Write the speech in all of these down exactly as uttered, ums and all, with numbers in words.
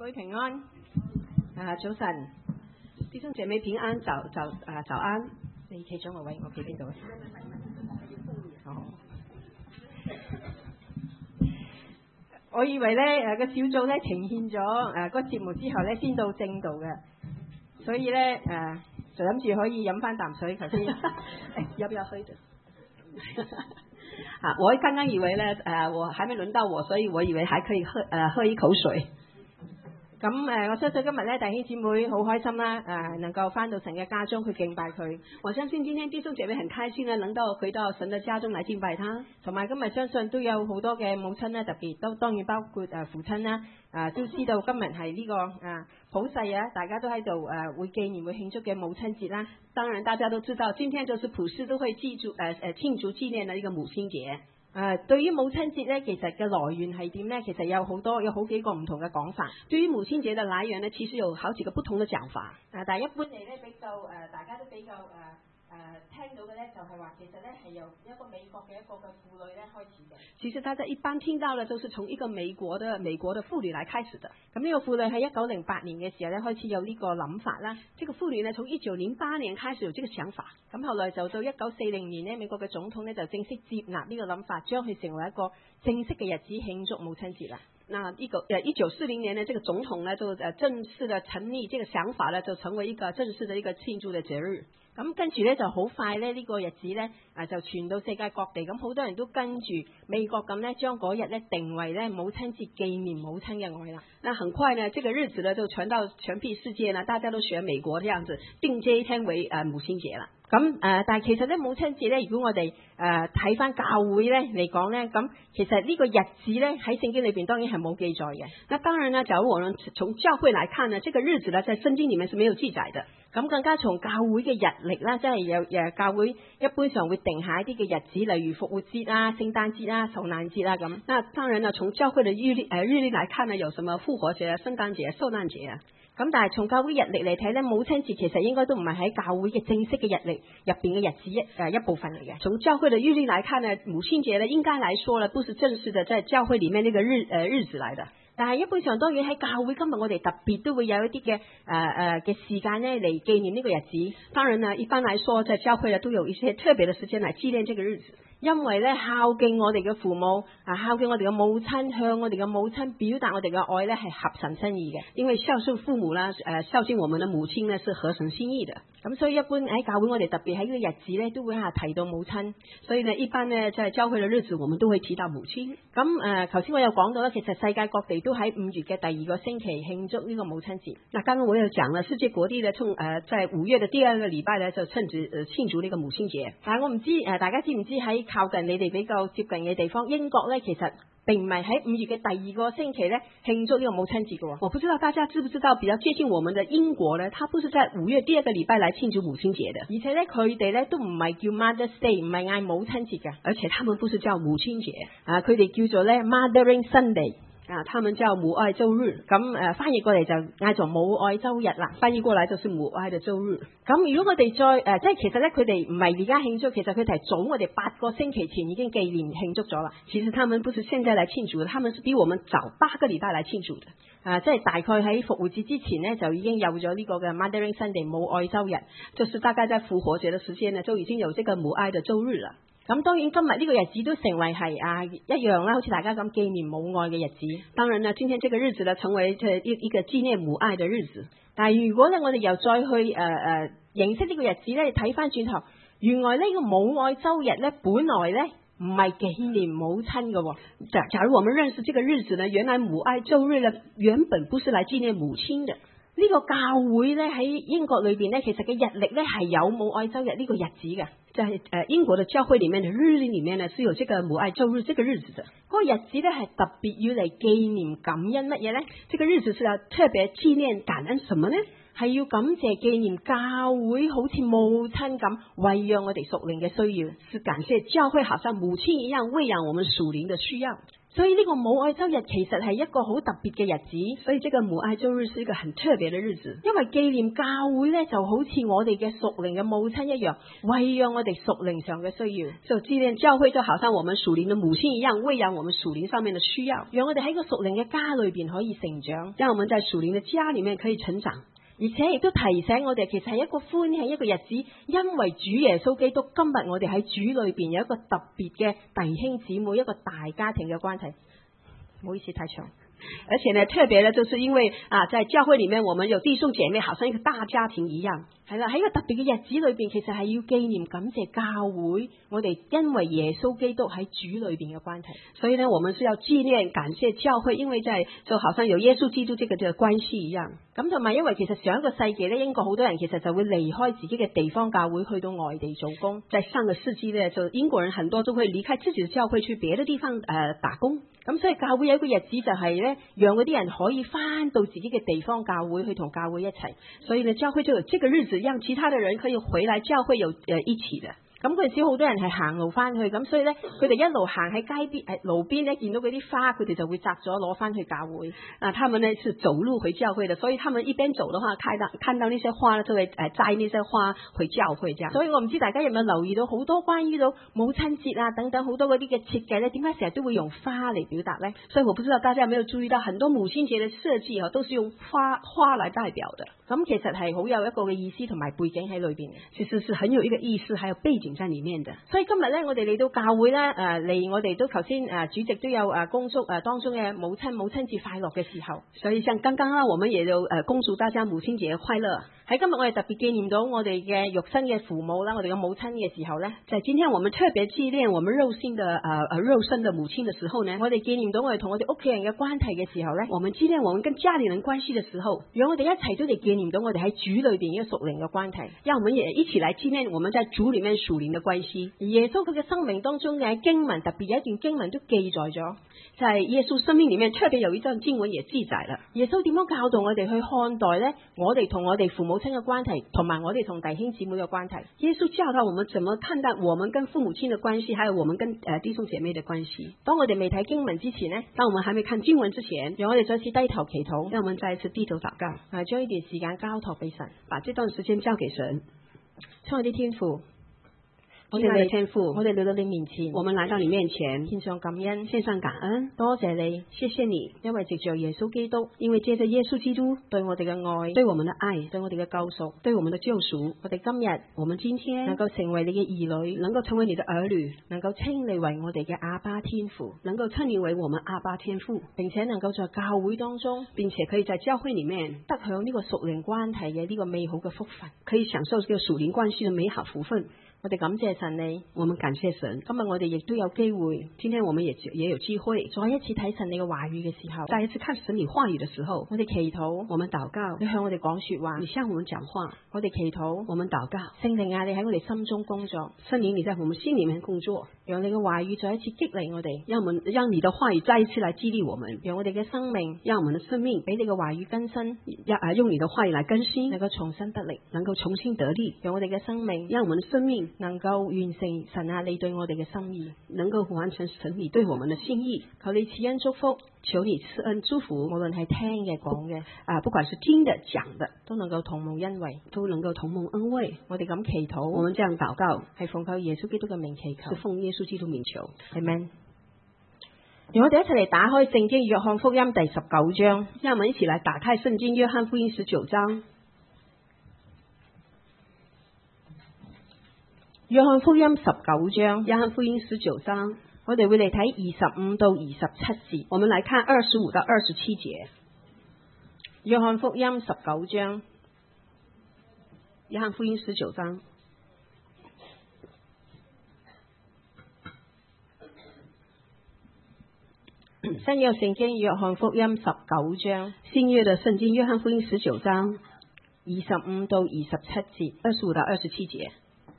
妹平安，啊早晨，弟兄姐妹平安，早早啊早安。你企咗個位，我企邊度啊？哦，我以為咧誒個小組咧呈現咗誒個節目之後咧先到正道嘅，所以咧誒就諗住可以飲翻啖水，頭先要不要喝的？啊，我剛剛以為咧誒、呃、我還沒輪到我，所以我以為還可以喝誒、呃、喝一口水。咁誒、呃，我相信今日咧弟兄姊妹好開心啦，誒、呃、能夠翻到神嘅家中去敬拜佢。我相信今天弟兄姐妹很開心啦，能夠回到神嘅家中嚟敬拜他。同埋今日相信都有好多嘅母親咧，特別都當然包括誒、呃、父親啦，啊、呃、都知道今日係呢個啊普世啊，大家都喺度誒會紀念會慶祝嘅母親節啦。當然大家都知道，今天就是普世都會記住誒誒慶祝紀念嘅呢個母親節。誒、呃，對於母親節咧，其實嘅來源係點咧？其實有好多有好幾個唔同嘅講法。對於母親節嘅來源咧，其實有好幾個不同嘅講法。誒、呃，但係一般嚟咧比較誒、呃，大家都比較誒。呃誒、呃，聽到嘅咧就係話，其實咧係由一個美國嘅一個嘅婦女咧開始嘅。其實大家一般聽到咧，都是從一個美國的美國的婦女來開始的。咁呢個婦女喺一九零八年嘅時候咧開始有呢個諗法啦。這個婦女呢，從一九零八年開始有這個想法。咁後來就到一九四零年呢，美國嘅總統呢就正式接納呢個諗法，將佢成為一個正式嘅日子慶祝母親節啦。那一個誒一九四零年呢，這個總統呢就誒正式的成立這個想法呢，就成為一個正式的一個慶祝的節日。咁跟住咧就好快咧呢、這個日子咧啊就傳到世界各地，咁好多人都跟住美國咁咧將嗰日咧定為咧母親節，紀念母親嘅愛啦。那很快呢，這個日子呢就傳到全體世界呢，大家都學美國這樣子定這一天為誒母親節啦。咁誒、呃，但係其實咧母親節咧，如果我哋誒睇翻教會咧嚟講咧，咁其實呢個日子咧喺聖經裏邊當然係冇記載嘅。那當然呢，假如我們從教會來看呢，這個日子呢在聖經裡面是沒有記載的。咁更加從教會嘅日曆啦，即係有誒教會一般上會定下一啲嘅日子，例如復活節啊、聖誕節啊、受難節啊咁。那當然呢，從教會嘅日曆誒日曆來看呢，有什麼復活節啊、聖誕節啊、受難節啊。咁但係從教會日曆嚟睇咧，母親節其實應該都唔係喺教會嘅正式嘅日曆入邊嘅日子一誒一部分嚟嘅。從教會嘅日曆來看呢，母親節呢應該來說呢，不是正式的在教會裡面呢個日誒、呃、日子嚟的。但係一般上當然喺教會今日我哋特別都會有一啲嘅誒誒嘅時間咧嚟紀念呢個日子。當然呢，一般來說在教會呢都有一些特別嘅時間嚟紀念這個日子。因為咧孝敬我哋嘅父母啊，孝敬我哋嘅母親，向我哋嘅母親表達我哋嘅愛咧係合神心意嘅。因為孝順父母啦，誒孝敬我們嘅母親呢是合神心意嘅。咁所以一般喺教會我哋特別喺呢個日子咧都會係提到母親。所以呢一般呢在教會嘅日子我們都會提到母親。咁誒頭先我有講到咧，其實世界各地都喺五月嘅第二個星期慶祝呢個母親節。嗱，剛剛我有講啦，世界各地咧從誒在五月嘅第二個禮拜咧就趁住誒慶祝呢個母親節。但係我唔知誒大家知唔知喺靠近你哋比較接近嘅地方，英國咧其實並唔係喺五月嘅第二個星期咧慶祝呢個母親節嘅。我不知道大家知唔知道，比較接近我們的英國咧，它不是在五月第二個禮拜來慶祝母親節的，而且咧佢哋咧都唔係叫 Mother's Day， 唔係嗌母親節嘅，而且他們不是叫母親節啊，佢哋叫做咧 Mothering Sunday。啊，他們叫母愛周日，咁誒、呃、翻譯過嚟就嗌做母愛周日啦。翻譯過嚟就是母愛的周日。咁如果我哋再誒、呃，即係其實咧，佢哋唔係而家慶祝，其實佢哋係早我哋八個星期前已經紀念慶祝咗啦。其實他們不是現在來慶祝的，他們是比我們早八個禮拜來慶祝的。啊，即係大概喺復活節之前呢，就已經有咗呢個嘅 Mothering Sunday 母愛周日，就是大概在復活節嘅時間呢，就已經有這個母愛的周日啦。咁當然今日呢個日子都成為係啊一樣啦，好似大家咁紀念母愛嘅日子。當然啦，今天這個日子呢，成為一一個紀念母愛嘅日子。但係如果咧，我哋又再去誒誒、呃、認識呢個日子咧，睇翻轉頭，原來呢個母愛周日咧，本來咧唔係紀念母親嘅。假假如我們認識這個日子呢，原來母愛周日呢，原本不是來紀念母親嘅。呢、這個教會咧喺英國裏邊咧，其實嘅日曆咧係有母愛周日呢個日子嘅，就係、是、誒英國嘅教會裡面嘅日曆裡面呢，是有這個母愛周日這個日子嘅。嗰、那個日子咧係特別要嚟紀念感恩乜嘢咧？這個日子是要特別紀念感恩什麼呢？係要感謝紀念教會好似母親咁餵養我哋屬靈嘅需要，是感謝教會好像母親一樣餵養我們屬靈嘅需要。 所以呢個母愛周日其實係一個好特別嘅日子， 所以這個母愛周日是一個很特別的日子。 因為紀念教會咧，就好似我哋嘅屬靈嘅母親一樣，餵養我哋屬靈上嘅需要。 就紀念教會就好像我們屬靈的母親一樣，餵養我們屬靈上面的需要， 讓我哋喺個屬靈嘅家裏邊可以成長， 讓我們在屬靈的家裏面可以成長。 而且亦都提醒我哋，其實係一個歡喜一個日子，因為主耶穌基督今日我哋喺主裏邊有一個特別嘅弟兄姊妹，一個大家庭嘅關係。唔好意思，太長。 而且呢，特別呢，就是因為啊，在教會裏面，我們有弟兄姐妹，好像一個大家庭一樣。 係啦，喺個特別嘅日子裏邊，其實係要紀念感謝教會，我哋因為耶穌基督喺主裏邊嘅關係。 所以呢，我們是要紀念感謝教會，因為在就好像有耶穌基督這個這個關係一樣。 咁同埋，因為其實上一個世紀咧，英國好多人其實就會離開自己嘅地方教會，去到外地做工。 在上個世紀呢，就英國人很多都會離開自己的教會，去別的地方誒、呃、打工。 咁所以教會有一個日子就係咧，讓嗰啲人可以翻到自己嘅地方教會去同教會一齊。 所以呢，教會就有這個日子，讓其他的人可以回來教會有誒、呃、一起的。 咁嗰陣時好多人係行路翻去，咁所以咧，佢哋一路行喺街邊誒路邊咧，見到嗰啲花，佢哋就會摘咗攞翻去教會。 啊，他們呢是走路回教會的，所以他們一邊走的話，看到看到那些花，就會誒摘那些花回教會。這樣。 所以我唔知大家有冇留意到好多關於到母親節啊等等好多嗰啲嘅設計咧，點解成日都會用花嚟表達咧？ 所以我不知道大家有沒有注意到，很多母親節嘅設計啊，都是用花花嚟代表的。 咁其實係好有一個嘅意思同埋背景喺裏邊， 其實是很有一個意思，還有背景在裏面的。 所以今日咧，我哋嚟到教會咧，誒、呃、嚟我哋都頭先誒主席都有誒恭祝誒當中嘅母親母親節快樂嘅時候， 所以像剛剛啊，我們也有誒恭祝大家母親節快樂。 喺今日我哋特別紀念到我哋嘅肉身嘅父母啦，我哋嘅母親嘅時候咧， 在今天我們特別紀念我們肉身的誒誒、呃、肉身的母親嘅時候呢， 我哋紀念到我哋同我哋屋企人嘅關係嘅時候咧， 我們紀念我們跟家裏人關係嘅時候， 讓我哋一齊都嚟紀念到我哋喺主裏邊嘅屬靈嘅關係， 讓我們也一起來紀念我們在主裏面屬靈的關係。 而耶穌佢嘅生命當中嘅經文，特別有一段經文都記載咗， 在耶穌生命裏面特別有一段經文也記載了。 耶穌點樣教導我哋去看待咧？我哋同我哋父母親嘅關係，同埋我哋同弟兄姊妹嘅關係。 耶穌教導我們怎麼看待我們跟父母親的關係，還有我們跟誒弟兄姐妹的關係。 當我哋未睇經文之前呢， 當我們還沒看經文之前， 讓我哋再次低頭祈禱， 讓我們再一次低頭禱告， 啊，將呢段時間交託俾神， 把這段時間交給神。 親愛的天父， 我哋嘅天父， 我哋嚟到你面前， 我們來到你面前， 獻上感恩， 獻上感恩， 多謝你， 謝謝你， 因為藉着耶穌基督， 因為借着耶穌基督對我哋嘅愛， 對我們的愛， 對我哋嘅救贖， 對我們的救贖， 我哋今日， 我們今天能夠成為你嘅兒女， 能夠成為你的兒女， 能夠稱你為我哋嘅阿爸天父， 能夠稱你為我們阿爸天父， 並且能夠在教會當中， 並且可以在教會裏面得享呢個屬靈關係嘅呢個美好嘅福分， 可以享受這個屬靈關係嘅美好福分。 我哋感謝神你， 我們感謝神。 今日我哋亦都有機會， 今天我們也也有機會， 再一次睇神你嘅話語嘅時候， 再一次看神你話語嘅時候， 我哋祈禱， 我們禱告， 你向我哋講說話， 你向我們講話， 我哋祈禱， 我們禱告， 聖靈啊，你喺我哋心中工作， 聖靈你在我們心裏面工作， 讓你嘅話語再一次激勵我哋， 讓我們讓你的話語再一次來激勵我們， 讓我哋嘅生命， 讓我們的生命俾你嘅話語更新， 要啊用你的話語來更新， 能夠重新得力， 能夠重新得力， 讓我哋嘅生命， 讓我們的生命能夠完成神啊你對我哋嘅心意， 能夠完成神你對我們的心意。 求你賜恩祝福， 求你賜恩祝福， 無論係聽嘅講嘅啊，不管是聽的講的， 都能夠同蒙恩惠， 都能夠同蒙恩惠。 我哋咁祈禱， 我們這樣禱告， 係奉靠耶穌基督嘅名祈求， 是奉耶穌基督名求。 Amen。讓我哋一齊嚟打開聖經約翰福音第十九章， 讓我們一起來打開聖經約翰福音十九章。 約翰福音十九章， 約翰福音十九章， 我哋會嚟睇二十五到二十七節。 我們來看二十五到二十七節。 約翰福音十九章， 約翰福音十九章。 新約聖經約翰福音十九章， 新約的聖經約翰福音十九章， 二十五到二十七節， 二十五到二十七節。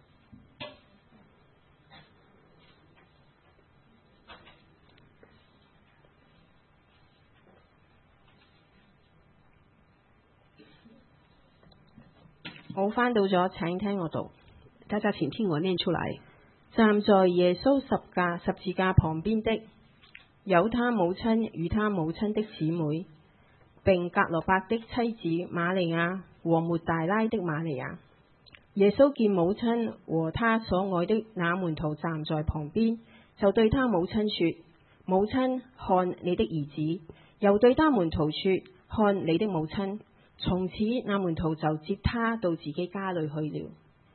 我翻到咗，請聽我讀。 大家請聽我念出來。 站在耶穌十架十字架旁邊的， 有他母親與他母親的姊妹，並格羅伯的妻子瑪利亞和抹大拉的瑪利亞。耶穌見母親和他所愛的那門徒站在旁邊，就對他母親說：母親，看你的兒子。又對他門徒說：看你的母親。從此那門徒就接他到自己家裏去了。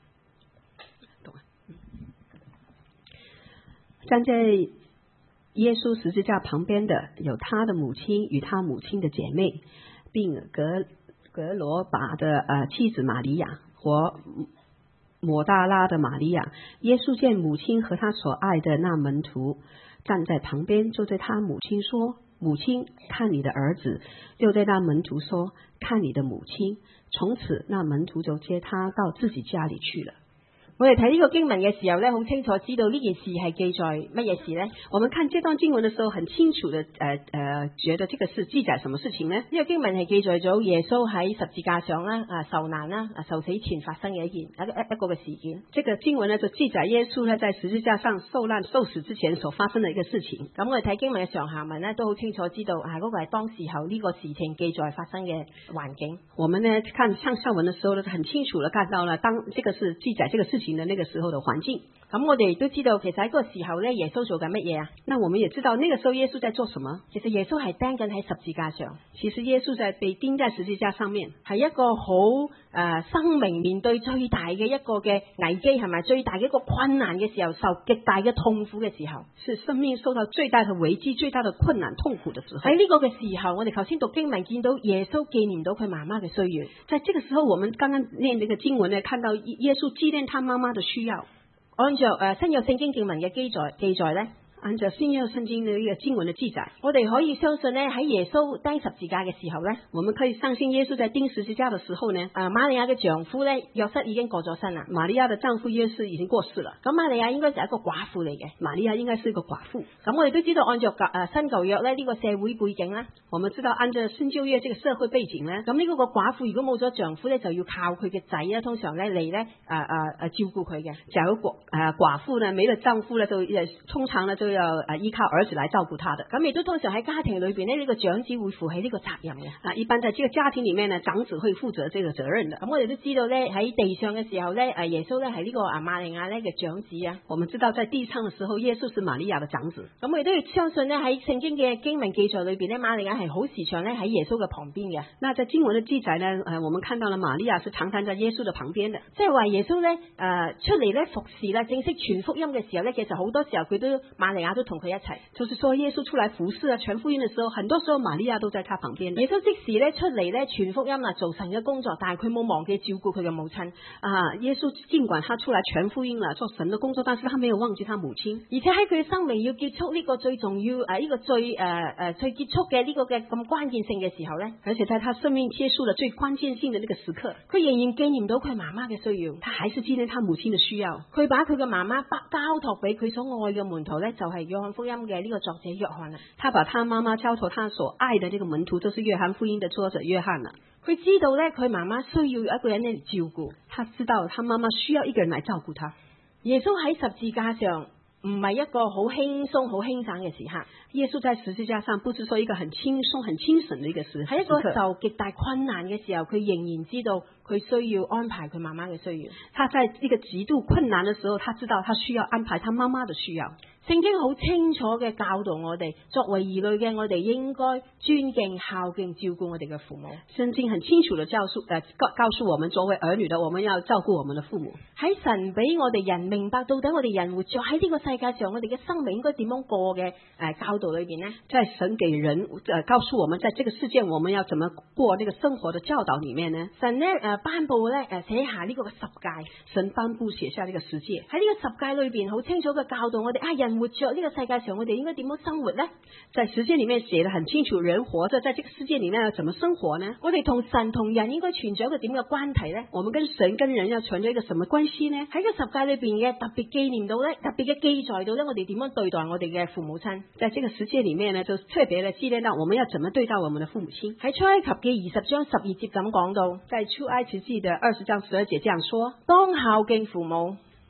站在耶穌十字架旁邊的有他的母親與他母親的姐妹，並格格羅巴的呃妻子瑪利亞和抹大拉的瑪利亞。耶穌見母親和他所愛的那門徒站在旁邊，就對他母親說：母親，看你的兒子。又對那門徒說：看你的母親。從此那門徒就接他到自己家裏去了。 我哋睇呢個經文嘅時候咧，好清楚知道呢件事係記載乜嘢事呢？ 我們看這段經文嘅時候，很清楚的誒誒、呃呃，覺得這個是記載什麼事情呢？ 呢個經文係記載咗耶穌喺十字架上啦，啊受難啦，啊受死前發生嘅一件一個一個嘅事件。 這個經文呢就記載耶穌呢在十字架上受難受死之前所發生的一個事情。 咁我哋睇經文嘅上下文呢，都好清楚知道啊嗰、那個係當時候呢個事情記載發生嘅環境。 我們呢看上下文嘅時候呢，很清楚的看到了當這個是記載這個事情的那個時候的環境。 咁我哋亦都知道，其實喺嗰個時候咧，耶穌做緊乜嘢啊？ 那我們也知道，那個時候耶穌在做什麼？ 其實耶穌係釘緊喺十字架上。 其實耶穌在被釘在十字架上面， 係一個好誒、呃、生命面對最大嘅一個嘅危機，係咪最大嘅一個困難嘅時候，受極大嘅痛苦嘅時候， 是生命受到最大的危機、最大的困難、痛苦的時候。 喺呢個嘅時候，我哋頭先讀經文見到耶穌紀念到佢媽媽嘅需要。 在這個時候，我們剛剛念這個經文呢，看到耶穌紀念他媽媽的需要。 按照誒、呃、新約聖經經文嘅記載記載咧。 按照新約聖經的一個經文的記載， 我哋可以相信咧，喺耶穌釘十字架嘅時候咧， 我們可以相信耶穌在釘十字架的時候呢， 啊瑪利亞嘅丈夫咧約瑟已經過咗身啦， 瑪利亞的丈夫約瑟已經過世了。 咁瑪利亞應該就係一個寡婦嚟嘅， 瑪利亞應該是一個寡婦。 咁我哋都知道按照舊誒新舊約咧呢個社會背景咧， 我們知道按照新舊約這個社會背景咧， 咁呢個個寡婦如果冇咗丈夫咧，就要靠佢嘅仔咧，通常咧嚟咧誒誒誒照顧佢嘅。 假如寡誒寡婦呢沒了丈夫咧，就誒通常呢就要誒依靠兒子來照顧他的。 咁亦都通常喺家庭裏邊呢，呢個長子會負起呢個責任嘅。 啊，一般在這個家庭裏面呢，長子會負責這個責任的。 咁我哋都知道咧，喺地上嘅時候咧，誒耶穌咧係呢個啊瑪利亞咧嘅長子啊。 我們知道在地上嘅時候，耶穌是瑪利亞的長子。 咁我哋都要相信咧，喺聖經嘅經文記載裏邊咧，瑪利亞係好時常咧喺耶穌嘅旁邊嘅。 那在經文嘅記載呢，誒，我們看到了瑪利亞是常常在耶穌的旁邊的。 即係話耶穌咧誒出嚟咧服侍啦，正式傳福音嘅時候咧，其實好多時候佢都瑪利亞都同佢一齊。 就是說耶穌出來服侍啊，傳福音的時候，很多時候瑪利亞都在他旁邊。 耶穌即時咧出嚟咧傳福音啊，做神嘅工作，但係佢冇忘記照顧佢嘅母親啊。耶穌盡管他出來傳福音啦，做神嘅工作，但是他沒有忘記他母親。 而且喺佢嘅生命要結束呢個最重要誒呢、啊這個最誒誒、呃、最結束嘅呢個嘅咁關鍵性嘅時候咧， 而且在他生命結束了最關鍵性嘅呢個時刻， 佢仍然紀念到佢媽媽嘅需要， 他還是紀念他母親嘅需要。 佢把佢嘅媽媽交託俾佢所愛嘅門徒咧，就係、是、約翰福音嘅呢個作者約翰啦。 他把他媽媽交託他所愛的這個門徒，就是約翰福音的作者約翰啦。 佢知道咧，佢媽媽需要有一個人嚟照顧， 他知道他媽媽需要一個人嚟照顧他。 耶穌喺十字架上唔係一個好輕鬆、好輕省嘅時刻。 耶穌在十字架上，不是說一個很輕鬆、很輕省的一個時刻， 喺一個受極大困難嘅時候，佢仍然知道佢需要安排佢媽媽嘅需要。 他在一個極度困難嘅時候，他知道他需要安排他媽媽的需要。 聖經好清楚嘅教導我哋，作為兒女嘅我哋應該尊敬、孝敬、照顧我哋嘅父母。 聖經很清楚的教訴誒、呃，告告訴我們作為兒女的，我們要照顧我們的父母。 喺神俾我哋人明白到底我哋人活着喺呢個世界上，我哋嘅生命應該點樣過嘅誒、呃、教導裏邊呢， 在神給人誒、呃、告訴我們，在這個世界我們要怎麼過呢個生活的教導裏面呢？ 神呢誒頒布咧誒寫下呢個十誡， 神頒布寫下呢個十誡。 喺呢個十誡裏邊好清楚嘅教導我哋啊人活着呢個世界上，我哋應該點樣生活呢？ 在十誡裏面寫得很清楚，人活着在這個世界裏面要怎麼生活呢？ 我哋同神同人應該存在一個點嘅關係呢？ 我們跟神跟人要存在一個什麼關係呢？ 喺個十誡裏邊嘅特別紀念到咧，特別嘅記載到咧，我哋點樣對待我哋嘅父母親？ 在這個十誡裏面呢，就特別嘅紀念到我們要怎麼對待我們的父母親。 喺出埃及記二十章十二節咁講到， 在出埃及記的二十章十二節這樣說： 當孝敬父母，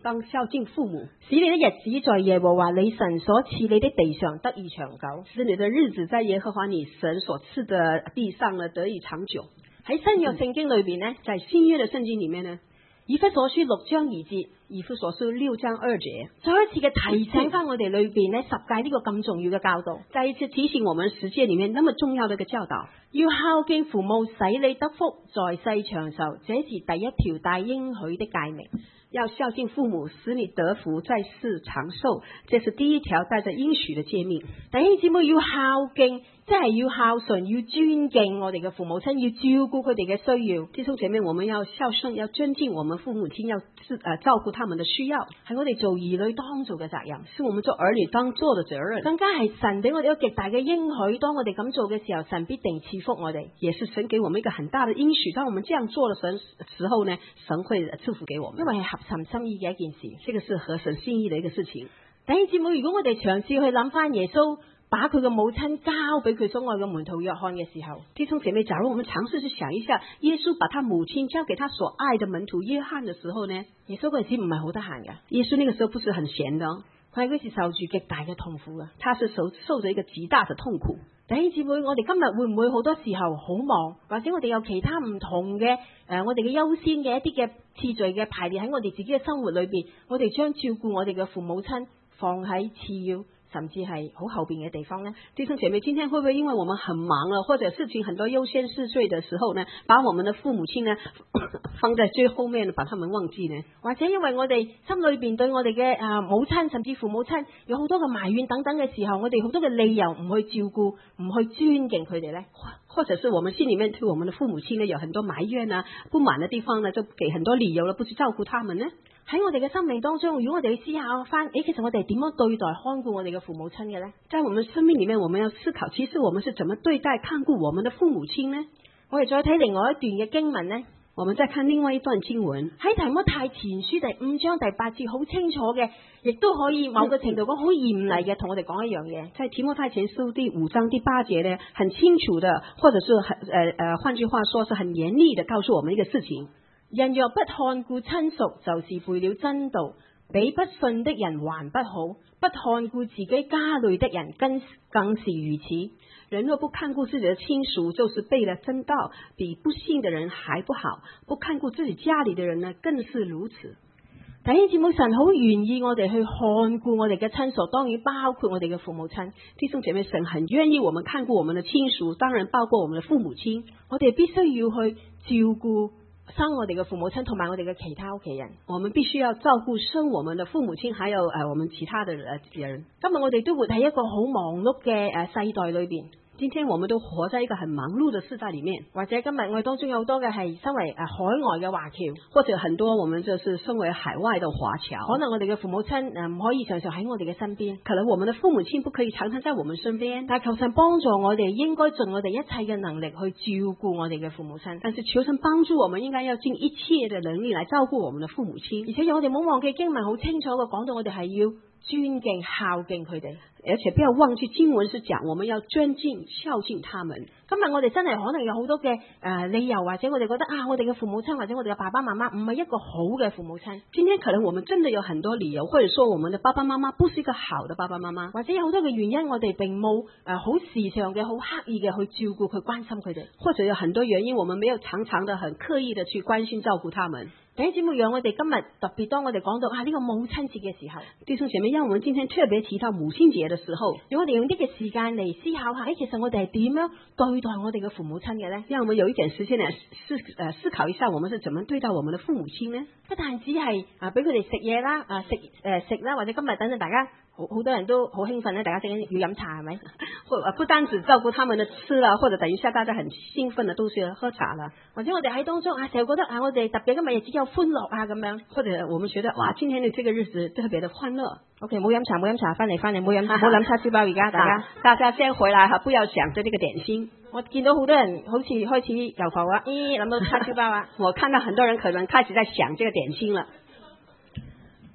當孝敬父母， 使你的日子在耶和華你神所賜你的地上得以長久。 使你的日子在耶和華你神所賜的地上呢得以長久。 喺新約聖經裏邊呢， 在新約的聖經裏面呢， 以弗所書六章二節， 以弗所書六章二節， 再一次嘅提醒翻我哋裏邊呢十誡呢個咁重要嘅教導， 再一次提醒我們十誡裏面那麼重要的一個教導， 要孝敬父母，使你得福，在世長壽，這是第一條帶應許的誡命。 要孝敬父母，使你得福，在世長壽，這是第一條帶着應許的誡命。 弟兄姊妹要孝敬，即係要孝順，要尊敬我哋嘅父母親，要照顧佢哋嘅需要。 弟兄姐妹，我們要孝順，要尊敬我們父母親，要自呃照顧他們的需要， 係我哋做兒女當做嘅責任， 是我們做兒女當做的責任。 更加係神俾我哋一個極大嘅應許，當我哋咁做嘅時候，神必定賜福我哋。 也是神給我們一個很大的應許，當我們這樣做的時時候呢，神會賜福給我們， 因為係合神心意嘅一件事， 這個是合神心意的一個事情。 弟兄姊妹，如果我哋嘗試去諗翻耶穌把佢嘅母親交俾佢所愛嘅門徒約翰嘅時候， 弟兄姐妹，假如我們嘗試去想一下，耶穌把他母親交給他所愛的門徒約翰的時候呢， 耶穌嗰陣時唔係好得閒噶， 耶穌那個時候不是很閒的， 佢係嗰時受住極大嘅痛苦噶， 他是受受着一個極大的痛苦。 弟兄姊妹，我哋今日會唔會好多時候好忙，或者我哋有其他唔同嘅誒、呃，我哋嘅優先嘅一啲嘅次序嘅排列喺我哋自己嘅生活裏邊，我哋將照顧我哋嘅父母親放喺次要，甚至係好後邊嘅地方呢？ 弟兄姐妹，今天會不會因為我們很忙了，或者事情很多優先次序的時候呢，把我們的父母親呢放在最後面，把他們忘記呢？ 或者因為我哋心裏邊對我哋嘅啊母親，甚至父母親有好多嘅埋怨等等嘅時候，我哋好多嘅理由唔去照顧，唔去尊敬佢哋呢？ 或者是我們心裏面對我們的父母親呢有很多埋怨啊、不滿的地方呢，就給很多理由了，不去照顧他們呢？ 喺我哋嘅生命當中，如果我哋去思考翻，誒，其實我哋係點樣對待看顧我哋嘅父母親嘅呢？ 在我們生命裏面，我們要思考，其實我們是怎麼對待看顧我們的父母親呢？ 我哋再睇另外一段嘅經文呢， 我們再看另外一段經文， 喺提摩太前書第五章第八節，好清楚嘅，亦都可以某個程度講好嚴厲嘅，同我哋講一樣嘢。 在提摩太前書第五章第八節呢，很清楚的，或者是很誒誒，換句話說，是很嚴厲的，告訴我們一個事情： 人若不看顧親屬，就是背了真道，比不信的人還不好；不看顧自己家裏的人，更更是如此。 人若不看顧自己的親屬，就是背了真道，比不信的人還不好；不看顧自己家裏的人呢，更是如此。 弟兄姊妹，神好願意我哋去看顧我哋嘅親屬，當然包括我哋嘅父母親。 弟兄姐妹，神很願意我們看顧我們的親屬，當然包括我們的父母親。 我哋必須要去照顧生我哋嘅父母親，同埋我哋嘅其他屋企人。 我們必須要照顧生我們的父母親，還有誒我們其他的人。今日我哋都活喺一個好忙碌嘅誒世代裏邊。 今天我們都活在一個很忙碌的世代裏面， 或者今日我哋當中有好多嘅係身為誒海外嘅華僑， 或者很多我們就是身為海外的華僑。 可能我哋嘅父母親誒唔可以常常喺我哋嘅身邊， 可能我們的父母親不可以常常在我們身邊， 但係求神幫助我哋，應該盡我哋一切嘅能力去照顧我哋嘅父母親。 但是求神幫助我們，應該要盡一切的能力來照顧我們的父母親。 而且我哋唔好忘記經文好清楚嘅講到，我哋係要尊敬孝敬佢哋。 而且不要忘記經文是講我們要尊敬孝敬他們。 今日我哋真係可能有好多嘅誒、呃、理由，或者我哋覺得啊，我哋嘅父母親或者我哋嘅爸爸媽媽唔係一個好嘅父母親。 今天可能我們真的有很多理由，或者說我們的爸爸媽媽不是一個好的爸爸媽媽， 或者有好多嘅原因，我哋並冇誒好時常嘅好刻意嘅去照顧佢、關心佢哋， 或者有很多原因，我們沒有常常的很刻意的去關心照顧他們。 弟兄姊妹，讓我哋今日特別當我哋講到啊呢、這個母親節嘅時候， 弟兄姐妹，讓我們今天特別提到母親節的時候， 讓我哋用啲嘅時間嚟思考下，誒，其實我哋係點樣對待我哋嘅父母親嘅咧？ 讓我們有一點時間嚟思誒思考一下，我們是怎麼對待我們的父母親呢？ 不但只係啊俾佢哋食嘢啦，啊食誒食啦，或者今日等陣大家好好多人都好興奮咧，大家陣間要飲茶係咪？ 或不單止照顧他們的吃啦，或者等一下大家很興奮的都是要喝茶啦， 或者我哋喺當中啊成日覺得啊我哋特別今日日子有歡樂啊咁樣， 或者我們覺得哇今天的這個日子特別的歡樂。 OK， 冇飲茶冇飲茶，翻嚟翻嚟冇飲冇諗叉燒包，而家大家大家先回來哈，不要想着這個點心。 我見到好多人好似開始遊浮啊，咦諗到叉燒包啊， 我看到很多人可能開始在想這個點心了。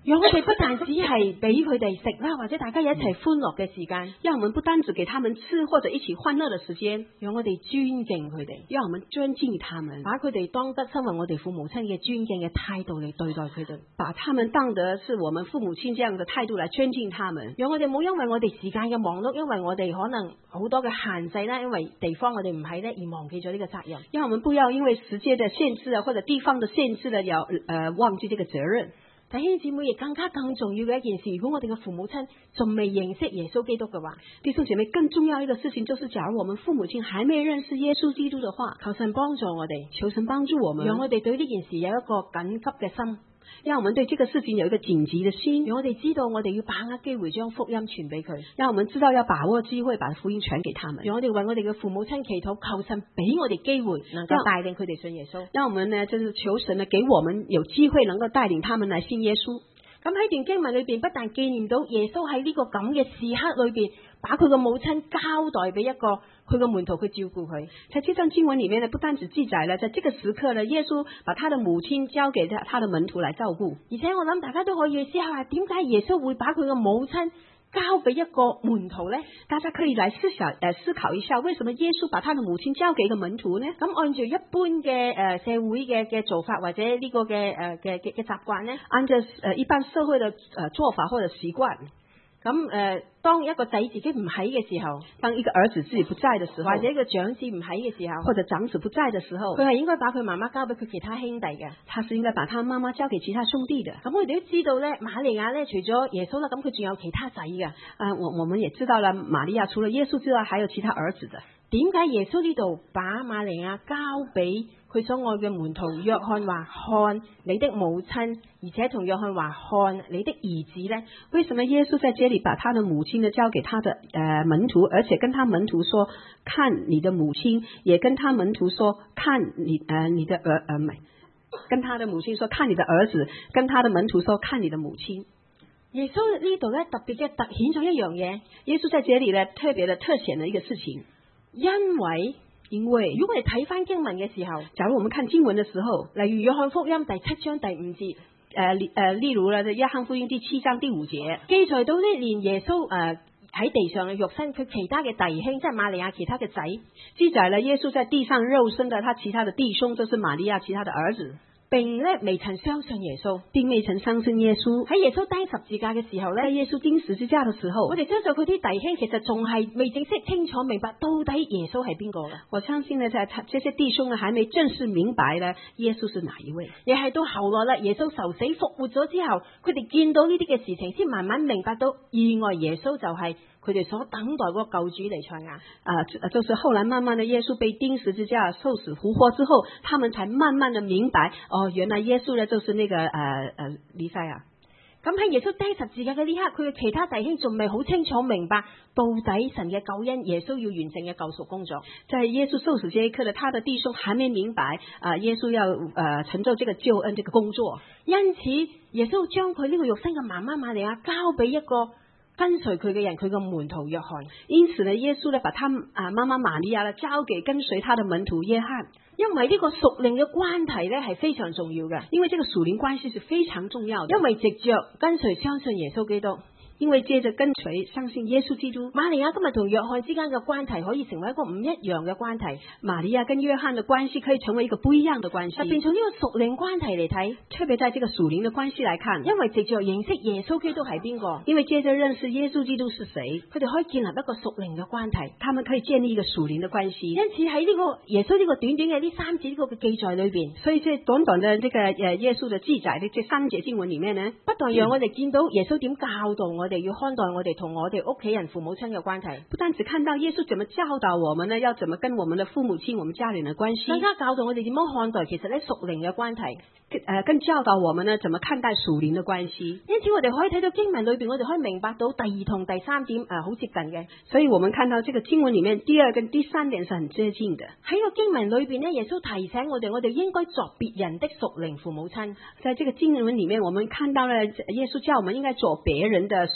讓我哋不但只係俾佢哋食啦，或者大家一齊歡樂嘅時間， 讓我們不單止給他們吃或者一起歡樂的時間， 讓我哋尊敬佢哋， 讓我們尊敬他們， 把佢哋當得身為我哋父母親嘅尊敬嘅態度嚟對待佢哋， 把他們當得是我們父母親這樣的態度來尊敬他們。 讓我哋冇因為我哋時間嘅忙碌，因為我哋可能好多嘅限制啦，因為地方我哋唔喺呢，而忘記咗呢個責任。 讓我們不要因為時間的限制啊，或者地方的限制了，要呃忘記這個責任。 弟兄姊妹，亦更加更重要嘅一件事，如果我哋嘅父母親仲未認識耶穌基督嘅話， 弟兄姐妹，更重要一個事情就是，假如我們父母親還沒認識耶穌基督的話， 求神幫助我哋， 求神幫助我們， 讓我哋對呢件事有一個緊急嘅心， 讓我們對這個事情有一個緊急的心， 讓我哋知道我哋要把握機會將福音傳俾佢， 讓我們知道要把握機會把福音傳給他們， 讓我哋為我哋嘅父母親祈禱，求神俾我哋機會能夠帶領佢哋信耶穌， 讓我們呢就是求神呢給我們有機會能夠帶領他們來信耶穌。 咁喺段經文裏邊，不但紀念到耶穌喺呢個咁嘅時刻裏邊，把佢個母親交代俾一個佢個門徒去照顧佢。 在這段經文裏面呢，不單只記載了在這個時刻呢，耶穌把他的母親交給他他的門徒來照顧。 而且我諗大家都可以思考下，點解耶穌會把佢個母親交俾一個門徒呢？ 大家可以來思想誒思考一下，為什麼耶穌把他的母親交給一個門徒呢？ 咁按照一般嘅誒社會嘅嘅做法，或者呢個嘅誒嘅嘅嘅習慣呢， 按照誒一般社會嘅誒做法或者習慣。 咁誒、呃，當一個仔自己唔喺嘅時候， 當一個兒子自己不在嘅時候， 或者一個長子唔喺嘅時候， 或者長子不在嘅時候， 佢係應該把佢媽媽交俾佢其他兄弟嘅。 他是應該把他媽媽交給其他兄弟嘅。 咁我哋都知道咧，瑪利亞咧除咗耶穌啦，咁佢仲有其他仔嘅。 啊，我我們也知道啦，瑪利亞除了耶穌之外，還有其他兒子的。 點解耶穌呢度把瑪利亞交俾佢所愛嘅門徒約翰話，看你的母親，而且同約翰話，看你的兒子呢？ 為什麼耶穌在這裏把他的母親呢交給他的誒、呃、門徒，而且跟他門徒說，看你的母親，也跟他門徒說，看你誒、呃、你的兒誒唔係，跟他的母親說，看你的兒子，跟他的門徒說，看你的母親。 耶穌呢度咧特別嘅凸顯咗一樣嘢， 耶穌在這裏咧特別的凸顯了一個事情。 因為因為如果我哋睇翻經文嘅時候， 假如我們看經文嘅時候， 例如約翰福音第七章第五節， 誒誒，例如咧約翰福音第七章第五節， 記載到呢連耶穌誒喺地上嘅肉身，佢其他嘅弟兄，即係瑪利亞其他嘅仔， 記載了耶穌在地上肉身的他其他的弟兄，就是瑪利亞其他的兒子。 並咧未曾相信耶穌， 並未曾相信耶穌。 喺耶穌釘十字架嘅時候咧， 喺耶穌釘十字架嘅時候， 我哋相信佢啲弟兄其實仲係未正式清楚明白到底耶穌係邊個嘅。 我相信呢，在這些弟兄呢，還沒正式明白呢，耶穌是哪一位。 亦係到後來啦，耶穌受死復活咗之後，佢哋見到呢啲嘅事情，先慢慢明白到，意外耶穌就係佢哋所等待嗰個救主彌賽亞。啊，就是後來慢慢的耶穌被釘十字架、受死復活之後，他們才慢慢的明白，哦，原來耶穌呢就是那個誒誒彌賽亞。咁喺耶穌釘十字架嘅呢刻，佢嘅其他弟兄仲未好清楚明白到底神嘅救恩，耶穌要完成嘅救贖工作。 在耶穌受死這一刻呢，他的弟兄還沒明白啊，耶穌要誒成就這個救恩這個工作。 因此，耶穌將佢呢個肉身嘅媽媽瑪利亞交俾一個跟隨佢嘅人，佢個門徒約翰。 因此呢，耶穌呢把他啊媽媽瑪利亞呢交給跟隨他的門徒約翰。 因為呢個屬靈嘅關係咧係非常重要嘅， 因為這個屬靈關係是非常重要的。 因為藉着跟隨相信耶穌基督， 因為借着跟隨相信耶穌基督， 瑪利亞今日同約翰之間嘅關係可以成為一個唔一樣嘅關係。 瑪利亞跟約翰嘅關係可以成為一個不一樣嘅關係。 特別從呢個屬靈關係嚟睇， 特別在這個屬靈嘅關係來看， 因為藉着認識耶穌基督係邊個， 因為借着認識耶穌基督是誰， 佢哋可以建立一個屬靈嘅關係， 他們可以建立一個屬靈嘅關係。 因此喺呢個耶穌呢個短短嘅呢三節呢個嘅記載裏邊， 所以這短短的這個誒耶穌的記載的這三節經文裏面呢， 不但讓我哋見到耶穌點教導我哋要看待我哋同我哋屋企人父母親嘅關係， 不單只看到耶穌怎麼教導我們呢，要怎麼跟我們的父母親、我們家人的關係， 更加教導我哋點樣看待其實咧屬靈嘅關係， 誒，更教導我們呢，怎麼看待屬靈的關係。 因此我哋可以睇到經文裏邊，我哋可以明白到第二同第三點誒好、呃、接近嘅， 所以我們看到這個經文裏面第二跟第三點是很接近的。 喺個經文裏邊呢，耶穌提醒我哋，我哋應該作別人的屬靈父母親。 在這個經文裏面，我們看到了耶穌教我們應該做別人的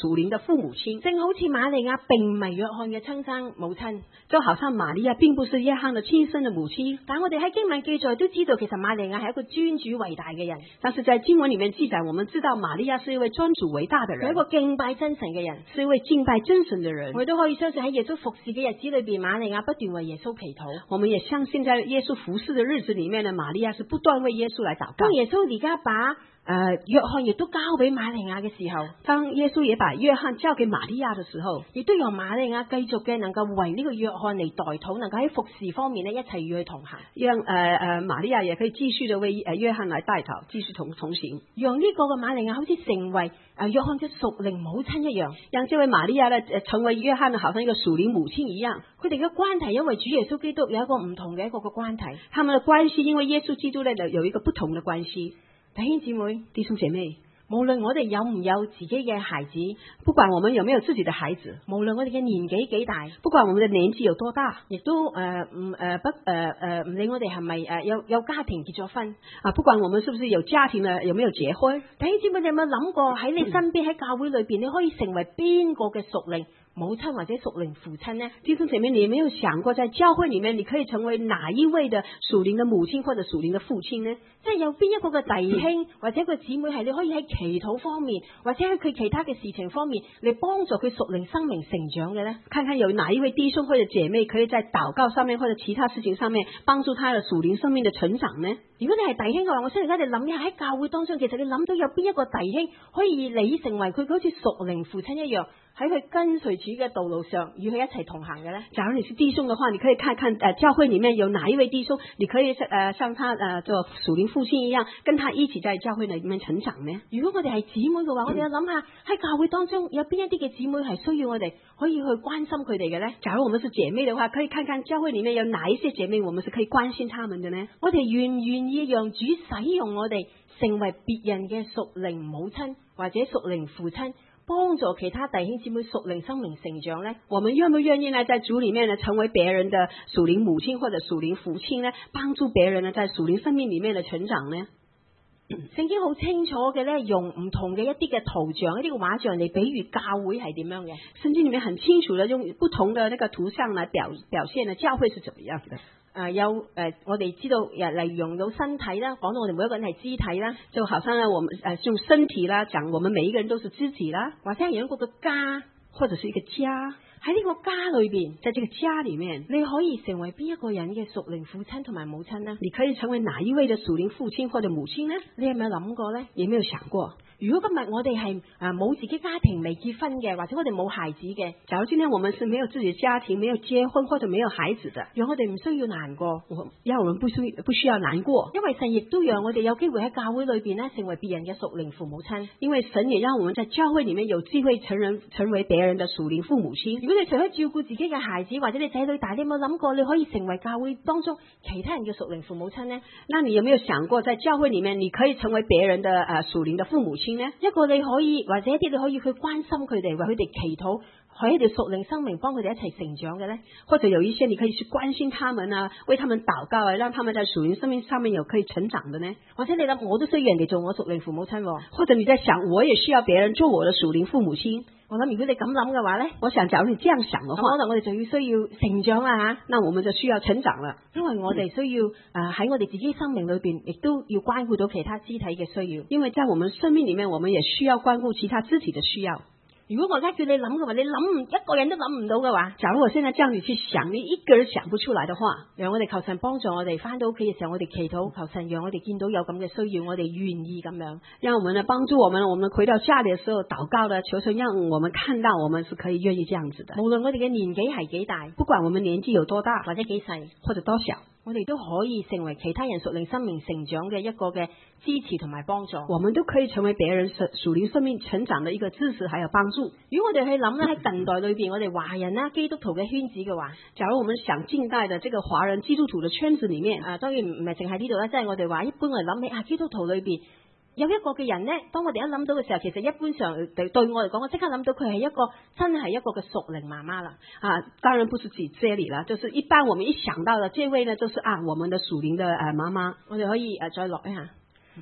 屬靈的父母親。 正好似瑪利亞並唔係約翰嘅親生母親， 就好像瑪利亞並不是約翰的親生的母親。 但我哋喺經文記載都知道，其實瑪利亞係一個尊主偉大嘅人。 但是在經文裡面記載，我們知道瑪利亞是一位尊主偉大的人， 係一個敬拜真神嘅人， 是一位敬拜真神的人。 我哋都可以相信喺耶穌服侍嘅日子裏邊，瑪利亞不斷為耶穌祈禱。 我們也相信在耶穌服侍的日子裡面呢，瑪利亞是不斷為耶穌來禱告。 當耶穌而家把誒、呃，約翰亦都交俾瑪利亞嘅時候， 當耶穌也把約翰交給瑪利亞嘅時候， 亦都讓瑪利亞繼續嘅能夠為呢個約翰嚟代禱，能夠喺服侍方面呢一齊與佢同行。 讓誒誒、呃、瑪利亞也可以繼續的為誒約翰來代禱，繼續同同行。 讓呢個嘅瑪利亞好似成為誒約翰嘅屬靈母親一樣， 讓這位瑪利亞呢誒成為約翰好像一個屬靈母親一樣。 佢哋嘅關係因為主耶穌基督有一個唔同嘅一個嘅關係， 他們嘅關係因為耶穌基督呢有一個不同嘅關係。 弟兄姊妹， 弟兄姐妹， 無論我哋有唔有自己嘅孩子， 不管我們有沒有自己的孩子， 無論我哋嘅年紀幾大， 不管我們的年紀有多大， 亦都誒唔誒不誒誒唔理我哋係咪誒有有家庭結咗婚啊，不管我們是不是有家庭呢，有沒有結婚， 弟兄姊妹，你有冇諗過喺你身邊喺教會裏邊，你可以成為邊個嘅屬靈母親或者屬靈父親呢？ 弟兄姐妹，你有沒有想過在教會裏面你可以成為哪一位的屬靈的母親或者屬靈的父親呢？ 即係有邊一個嘅弟兄或者一個姊妹係你可以喺祈禱方面或者喺佢其他嘅事情方面嚟幫助佢屬靈生命成長嘅呢？ 看看有哪一位弟兄或者姐妹可以在禱告上面或者其他事情上面幫助他的屬靈生命的成長呢？ 如果你係弟兄嘅話，我想而家你諗一下喺教會當中，其實你諗到有邊一個弟兄可以你成為佢好似屬靈父親一樣，喺佢跟隨主嘅道路上與佢一齊同行嘅呢？ 假如你是弟兄的話，你可以看看誒、呃、教會裏面有哪一位弟兄，你可以誒、呃、像他誒、呃、做屬靈父親一樣，跟他一起在教會裏面成長呢？ 如果我哋係姊妹嘅話，我哋要諗下喺教會當中有邊一啲嘅姊妹係需要我哋可以去關心佢哋嘅呢？ 假如我們是姐妹的話，可以看看教會裏面有哪一些姐妹，我們是可以關心他們的呢？ 我哋願唔願意讓主使用我哋成為別人嘅屬靈母親或者屬靈父親，幫助其他弟兄姊妹屬靈生命成長呢？ 我們願不願意呢，在主裏面呢，成為別人的屬靈母親或者屬靈父親呢，幫助別人呢，在屬靈生命裏面的成長呢？ 聖經好清楚嘅咧，用唔同嘅一啲嘅圖像、一啲嘅畫像嚟比喻教會係點樣嘅。 聖經裏面很清楚的用不同的那個圖像來表表現呢，教會是怎麼樣的。 誒、呃、有誒、呃，我哋知道誒，例如用到身體啦，講到我哋每一個人係肢體啦， 就好像呢，我們誒、呃、用身體啦，講我們每一個人都是肢體啦， 或者係有一個嘅家， 或者是一個家。 喺呢個家裏邊， 在這個家裏面， 你可以成為邊一個人嘅屬靈父親同埋母親呢？ 你可以成為哪一位嘅屬靈父親或者母親呢？ 你有冇諗過呢？ 有沒有想過？ 如果今日我哋係誒冇自己家庭未結婚嘅，或者我哋冇孩子嘅， 假如今天我們是沒有自己家庭、沒有結婚或者沒有孩子的， 讓我哋唔需要難過， 讓我們不需不需要難過， 因為神亦都讓我哋有機會喺教會裏邊咧成為別人嘅屬靈父母親。 因為神也讓我們在教會裏面有機會成人成為別人的屬靈父母親。 如果你除咗照顧自己嘅孩子或者你仔女大，你有冇諗過你可以成為教會當中其他人嘅屬靈父母親呢？ 那你有沒有想過在教會裏面你可以成為別人的誒屬靈的父母親呢？ 一個你可以或者一啲你可以去關心佢哋，為佢哋祈禱，喺佢哋屬靈生命幫佢哋一齊成長嘅呢？ 或者有一些你可以去關心他們啊，為他們禱告啊，讓他們在屬靈生命上面有可以成長的呢？ 或者你諗我都需要人哋做我屬靈父母親， 或者你在想我也需要別人做我的屬靈父母親。 我諗如果你咁諗嘅話呢， 我想假如你這樣想嘅話， 可能我哋就要需要成長啦吓， 那我們就需要成長了， 因為我哋需要誒喺我哋自己生命裏邊，亦都要關顧到其他肢體嘅需要。 因為在我們生命裏面，我們也需要關顧其他肢體的需要。 如果我而家叫你諗嘅話，你諗唔一個人都諗唔到嘅話， 假如我現在叫你去想，你一個人想不出來的話， 讓我哋求神幫助我哋翻到屋企嘅時候，我哋祈禱求神，讓我哋見到有咁嘅需要，我哋願意咁樣， 讓我們呢幫助我們，我們回到家裏嘅時候禱告的，求神讓我們看到我們是可以願意這樣子的。 無論我哋嘅年紀係幾大， 不管我們年紀有多大或者幾細或者多小， 我哋都可以成為其他人屬靈生命成長嘅一個嘅支持同埋幫助。 我們都可以成為別人屬靈生命成長的一個支持還有幫助。 如果我哋去諗咧，喺近代裏邊，我哋華人啦、基督徒嘅圈子嘅話， 假如我們想近代的這個華人基督徒的圈子裏面， 啊，當然唔係淨係呢度啦，即係我哋話一般我哋諗起啊，基督徒裏邊有一個嘅人呢，當我哋一諗到嘅時候，其實一般上對對我嚟講，我即刻諗到佢係一個真係一個嘅屬靈媽媽啦。 啊，當然不是指這裏啦，就是一般我們一想到的這位呢，就是啊，我們的屬靈的誒媽媽。 我哋可以誒再落一下。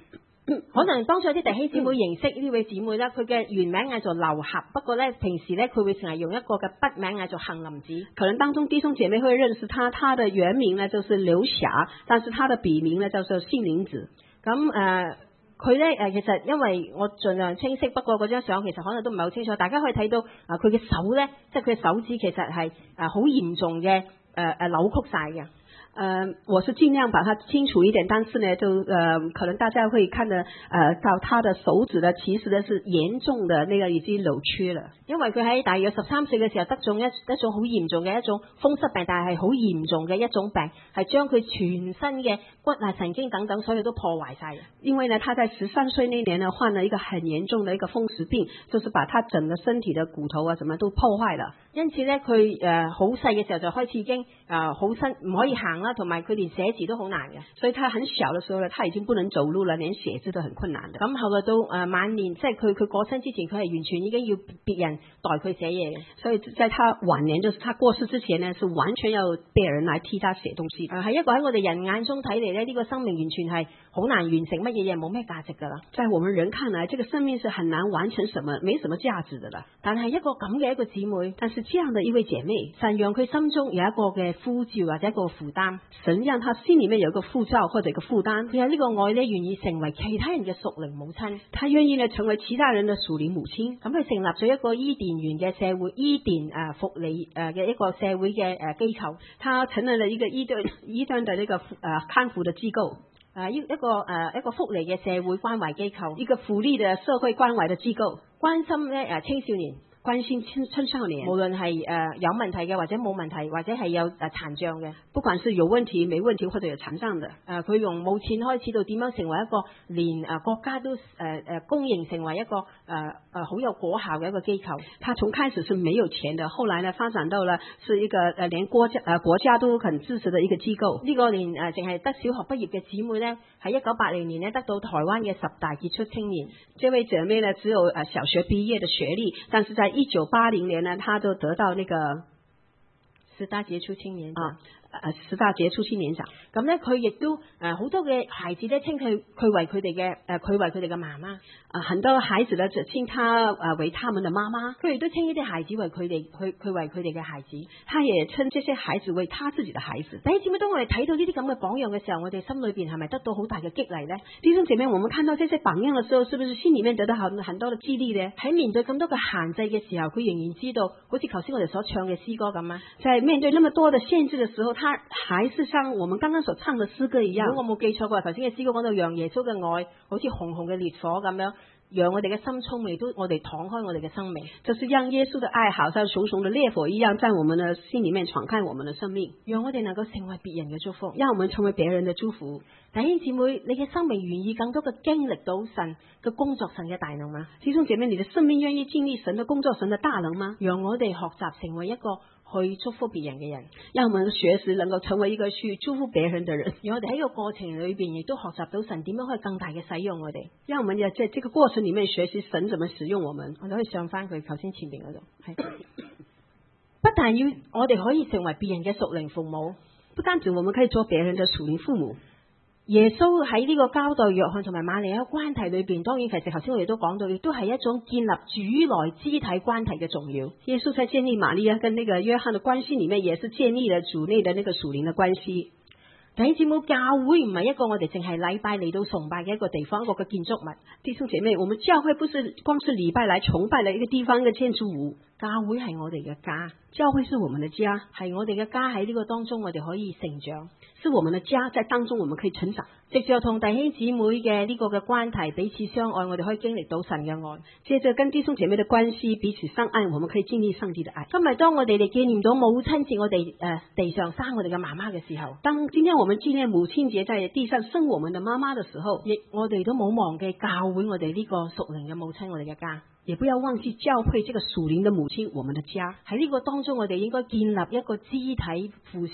可能當初有啲弟兄姊妹認識呢位姊妹咧，佢嘅原名嗌做劉俠，不過咧平時咧佢會成日用一個嘅筆名嗌做杏林子。 可能當中弟兄姐妹會認識他，他的原名呢就是劉俠，但是他的筆名呢叫做杏林子。 咁誒佢咧誒其實因為我盡量清晰，不過嗰張相其實可能都唔係好清楚，大家可以睇到啊佢嘅手咧，即係佢嘅手指其實係誒好嚴重嘅誒誒扭曲晒嘅。 呃，我是盡量把它清楚一點，但是呢，就呃，可能大家會看得呃到他的手指呢，其實呢是嚴重的那個已經扭曲了。 因為佢喺大約十三歲嘅時候得中一一種好嚴重嘅一種風濕病，但係係好嚴重嘅一種病，係將佢全身嘅骨啊、神經等等所有都破壞晒嘅。 因為呢，他在十三歲那年呢患了一個很嚴重的一個風濕病，就是把他整個身體的骨頭啊什麼都破壞了。 因此呢，佢誒好細嘅時候就開始已經誒好身唔可以行啦，同埋佢連寫字都好難嘅。 所以他很小嘅時候呢，他已經不能走路了，連寫字都很困難的。 咁後來到誒晚年，即係佢佢過身之前，佢係完全已經要別人代佢寫嘢嘅。 所以在他晚年，就是他過世之前呢，是完全要別人來替他寫東西。 誒係一個喺我哋人眼中睇嚟咧，呢個生命完全係好難完成乜嘢嘢，冇咩價值㗎啦。 在我們人看來，這個生命是很難完成什麼，沒什麼價值的啦。 但係一個咁嘅一個姊妹， 但是這樣的一位姐妹， 神讓佢心中有一個嘅呼召或者一個負擔， 神讓他心裏面有一個呼召或者一個負擔， 佢有呢個愛咧，願意成為其他人嘅屬靈母親， 他願意呢成為其他人的屬靈母親。 咁佢成立咗一個伊甸園嘅社會，伊甸誒福利誒嘅一個社會嘅誒機構， 他成立了一個伊甸伊甸的呢個誒看護的機構， 誒一一個誒一個福利嘅社會關懷機構， 一個福利的社會關懷的機構， 關心咧誒青少年。 關心青青少年， 無論係誒有問題嘅，或者冇問題，或者係有誒殘障嘅， 不管是有問題、沒問題或者有殘障嘅， 誒佢從冇錢開始到點樣成為一個連誒國家都誒誒公認成為一個誒誒好有果效嘅一個機構。 他從開始是沒有錢的，後來呢發展到了是一個誒連國家誒國家都很支持的一個機構。 呢個連誒淨係得小學畢業嘅姊妹咧，喺一九八零年咧得到台灣嘅十大傑出青年。 這位姐妹呢只有誒小學畢業的學歷，但是在一九八零年呢，他就得到那個十大傑出青年啊，誒十大傑出青年獎。 咁咧，佢亦都誒好多嘅孩子咧稱佢佢為佢哋嘅誒佢為佢哋嘅媽媽。 啊，很多孩子呢就稱他誒為他們的媽媽。 佢亦都稱呢啲孩子為佢哋佢佢為佢哋嘅孩子。 他也稱這些孩子為他自己的孩子。 弟兄姊妹，當我哋睇到呢啲咁嘅榜樣嘅時候，我哋心裏邊係咪得到好大嘅激勵呢？ 弟兄姐妹，我們看到這些榜樣嘅時候，是不是心裏面得到很很多嘅激勵呢？ 喺面對咁多嘅限制嘅時候，佢仍然知道，好似頭先我哋所唱嘅詩歌咁啊。 在面對那麼多的限制嘅時候，他還是像我們剛剛所唱嘅詩歌一樣。 如果我冇記錯嘅話，頭先嘅詩歌講到讓耶穌嘅愛好似紅紅嘅烈火咁樣，讓我哋嘅心充滿，都我哋敞開我哋嘅生命， 就是讓耶穌的愛好像熊熊的烈火一樣，在我們的心裏面敞開我們的生命， 讓我哋能夠成為別人嘅祝福， 讓我們成為別人的祝福。 弟兄姊妹，你嘅生命願意更多嘅經歷到神嘅工作，神嘅大能嗎？ 弟兄姐妹，你的生命願意經歷神的工作，神的大能嗎？ 讓我哋學習成為一個去祝福別人嘅人， 讓我們學習能夠成為一個去祝福別人的人。 讓我哋喺個過程裏邊亦都學習到神點樣可以更大嘅使用我哋。 讓我們也在這個過程裏面學習神怎麼使用我們。 我哋可以上翻佢頭先前邊嗰度，係不但要我哋可以成為別人嘅屬靈父母， 不單止我們可以做別人的屬靈父母。 耶穌喺呢個交代約翰同埋瑪利亞關係裏邊，當然其實頭先我哋都講到，亦都係一種建立主內肢體關係嘅重要。 耶穌在建立瑪利亞跟那個約翰的關係裏面，也是建立了主內的那個屬靈的關係。 弟兄姊妹，教會唔係一個我哋淨係禮拜嚟到崇拜嘅一個地方，一個嘅建築物。 弟兄姐妹，我們教會不是光是禮拜來崇拜的一個地方，一個建築物。 教會係我哋嘅家， 教會是我們的家， 係我哋嘅家，喺呢個當中我哋可以成長， 是我們的家，在當中我們可以成長。 藉着同弟兄姊妹嘅呢個嘅關係，彼此相愛，我哋可以經歷到神嘅愛。 借着跟弟兄姐妹的關係，彼此相愛，我們可以經歷上帝的愛。 今日當我哋哋紀念到母親節，我哋誒、呃、地上生我哋嘅媽媽嘅時候， 當今天我們紀念母親節在地上生我們的媽媽的時候， 亦我哋都冇忘記教會我哋呢個屬靈嘅母親，我哋嘅家。 也不要忘記教會這個屬靈的母親，我們的家。 喺呢個當中，我哋應該建立一個肢體互相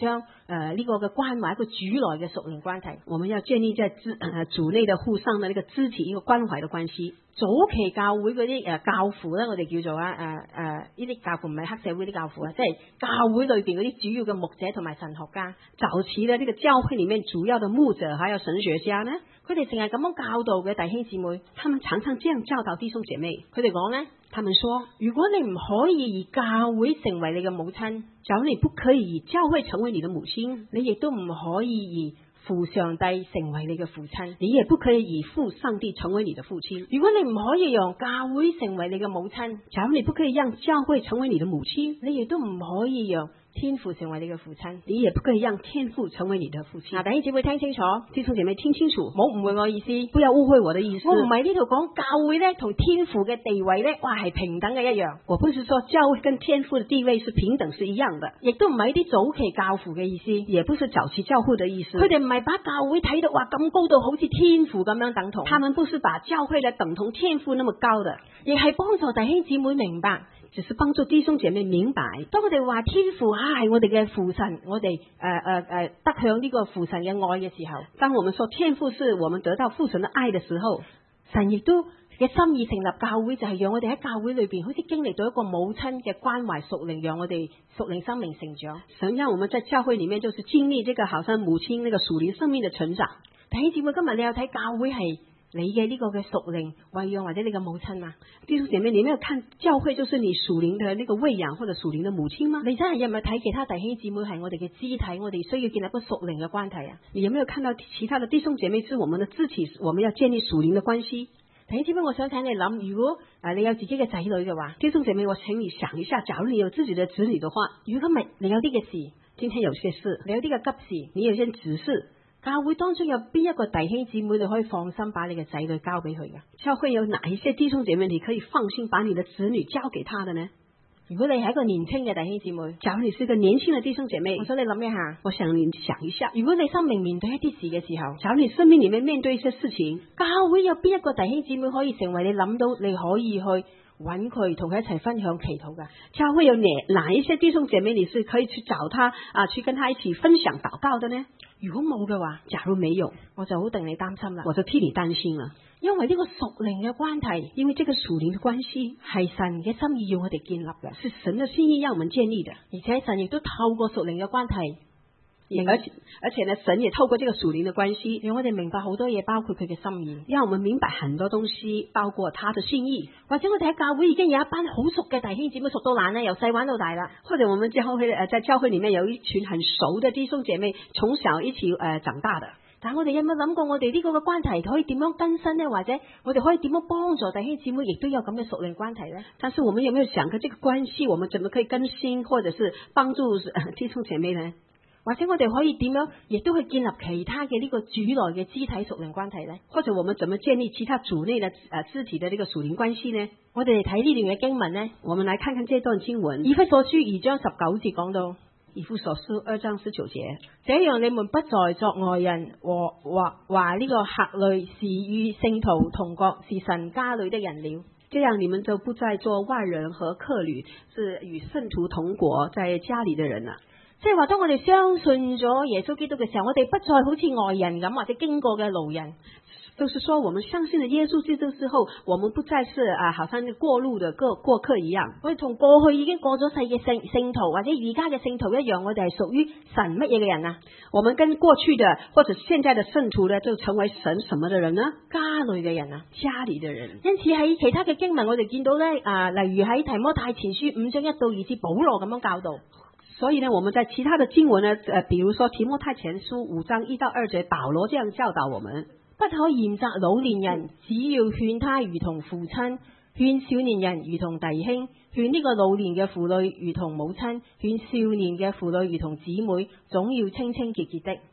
誒呢個嘅關懷，一個主內嘅屬靈關係。 我們要建立在肢呃主內的互上的那個肢體一個關懷的關係。 早期教會嗰啲誒教父咧，我哋叫做啊誒誒呢啲教父唔係黑社會啲教父啊，即係教會裏邊嗰啲主要嘅牧者同埋神學家。 早期的呢個教會裡面主要的牧者還有神學家呢， 佢哋成日咁樣教導嘅弟兄姊妹， 他們常常這樣教導弟兄姐妹。 佢哋講咧， 他們說， 如果你唔可以以教會成為你嘅母親， 假如你不可以以教會成為你的母親， 你亦都唔可以以父上帝成為你嘅父親， 你也不可以以父上帝成為你的父親。 如果你唔可以讓教會成為你嘅母親， 假如你不可以讓教會成為你的母親， 你亦都唔可以讓天父成為你嘅父親， 你也不可以讓天父成為你的父親。 嗱，弟兄姊妹聽清楚， 弟兄姐妹聽清楚， 冇誤會我意思， 不要誤會我的意思。 我唔係呢度講教會咧同天父嘅地位咧，哇係平等嘅一樣。 我不是說教會跟天父的地位是平等是一樣的， 亦都唔係啲早期教父嘅意思， 也不是早期教父的意思。 佢哋唔係把教會睇到話咁高到好似天父咁樣等同， 他們不是把教會咧等同天父那麼高的， 亦係幫助弟兄姊妹明白。 只是幫助弟兄姐妹明白， 當我哋話天父啊係我哋嘅父神，我哋誒誒誒得享呢個父神嘅愛嘅時候， 當我們說天父是我們得到父神的愛的時候， 神亦都嘅心意成立教會，就係讓我哋喺教會裏邊好似經歷到一個母親嘅關懷屬靈，讓我哋屬靈生命成長。 神讓我們在教會裏面就是經歷這個好像母親那個屬靈生命的成長。 弟兄姊妹，今日你有睇教會係你嘅呢個嘅屬靈餵養或者你嘅母親啊？ 弟兄姐妹，你沒有看教會就是你屬靈的那個餵養或者屬靈的母親嗎？ 你真係有冇睇其他弟兄姊妹係我哋嘅肢體，我哋需要建立一個屬靈嘅關係啊？ 你有沒有看到其他的弟兄姐妹是我們的肢體，我們要建立屬靈的關係？ 弟兄姊妹，我想請你諗，如果誒你有自己嘅仔女嘅話， 弟兄姐妹，我請你想一下，假如你有自己的子女的話， 如果今日你有啲嘅事， 今天有些事， 你有啲嘅急事， 你有些急事。 教會當中有邊一個弟兄姊妹你可以放心把你嘅仔女交俾佢嘅？ 教會有哪一些弟兄姐妹你可以放心把你的子女交給他的呢？ 如果你係一個年輕嘅弟兄姊妹， 假如你是一個年輕的弟兄姐妹， 我想你諗一下， 我想你想一下， 如果你生命面對一啲事嘅時候， 假如你生命裏面面對一些事情， 教會有邊一個弟兄姊妹可以成為你諗到你可以去揾佢同佢一齊分享祈禱嘅？ 教會有哪哪一些弟兄姐妹你是可以去找他啊，去跟他一起分享禱告的呢？ 如果冇嘅話， 假如沒有， 我就好戥你擔心啦， 我就替你擔心啦。 因為呢個屬靈嘅關係， 因為這個屬靈嘅關係係神嘅心意要我哋建立嘅， 是神嘅心意讓我們建立的， 而且神亦都透過屬靈嘅關係。 而且而且呢，神也透過這個屬靈的關係， 讓我哋明白好多嘢，包括佢嘅心意， 讓我們明白很多東西，包括他的心意。 或者我哋喺教會已經有一班好熟嘅弟兄姊妹，熟到爛啦，由細玩到大啦。 或者我們教會誒，在教會裏面有一群很熟的弟兄姐妹，從小一起誒、呃、長大的。 但係我哋有冇諗過，我哋呢個嘅關係可以點樣更新呢？或者我哋可以點樣幫助弟兄姊妹，亦都有咁嘅屬靈關係呢？ 但是我們有沒有想過，這個關係我們怎麼可以更新，或者是幫助弟兄姐妹呢？ 或者我哋可以點樣，亦都去建立其他嘅呢個主內嘅肢體屬靈關係呢？ 或者我們怎麼建立其他主內的誒肢體的呢個屬靈關係呢？ 我哋嚟睇呢段嘅經文呢， 我們來看看這段經文。 以弗所書二章十九節講到， 以弗所書二章十九節， 這樣你們不再作外人和話話呢個客旅，是與聖徒同國，是神家裏的人了。 這樣你們就不再做外人和客旅，是與聖徒同國，在家裏的人了。 即係話，當我哋相信咗耶穌基督嘅時候，我哋不再好似外人咁，或者經過嘅路人。 就是說，我們相信了耶穌基督之後，我們不再是啊，好像過路的過過客一樣。 我哋同過去已經過咗世嘅聖聖徒，或者而家嘅聖徒一樣，我哋係屬於神乜嘢嘅人啊？ 我們跟過去的或者現在的聖徒呢，就成為神什麼的人呢？ 家裏嘅人啊， 家裏的人。 因此喺其他嘅經文，我哋見到咧啊，例如喺提摩太前書五章一到二節，保羅咁樣教導。 所以呢，我們在其他的經文呢，呃，比如說提摩太前書五章一到二節，保羅這樣教導我們： 不可嚴責老年人，只要勸他如同父親；勸少年人如同弟兄；勸呢個老年嘅婦女如同母親；勸少年嘅婦女如同姊妹，總要清清潔潔的。